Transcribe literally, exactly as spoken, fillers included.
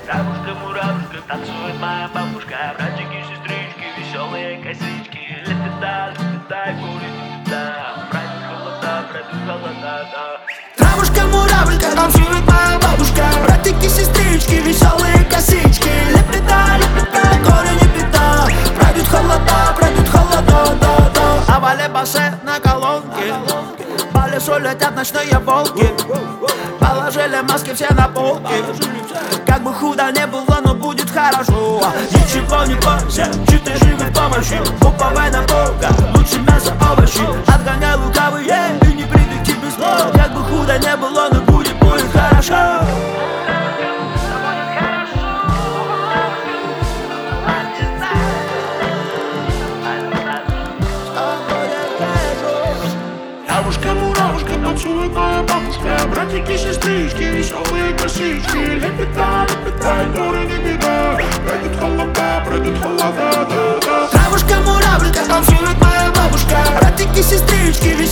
Травушка, муравушка, танцует моя бабушка. Братики, сестрички, веселые косички. Лепета, лепета, горе не беда. Пройдут холода, пройдут холода, да. Травушка, муравушка, танцует моя бабушка. Братики, сестрички, веселые косички. Лепета, лепета, горе не беда. Пройдут холода, пройдут холода, да, да. А в алебаше на колонке по лесу летят ночные волки. Положили маски все на полки. Как бы худо не было, но будет хорошо. Ничего не бойся, чьи-то живой помощи. Уповай на Бога, лучше мясо, овощи. Отгоняй лукавые и не приду к тебе снова. Как бы худо не было, но будет, будет хорошо. Травушка, муравушка, танцует моя бабушка. Братики, сестрички, веселые косички. Лепета, лепета, горе не беда. Пройдут холода, пройдут холода, да, да. Травушка, муравушка, танцует моя бабушка. Братики, сестрички,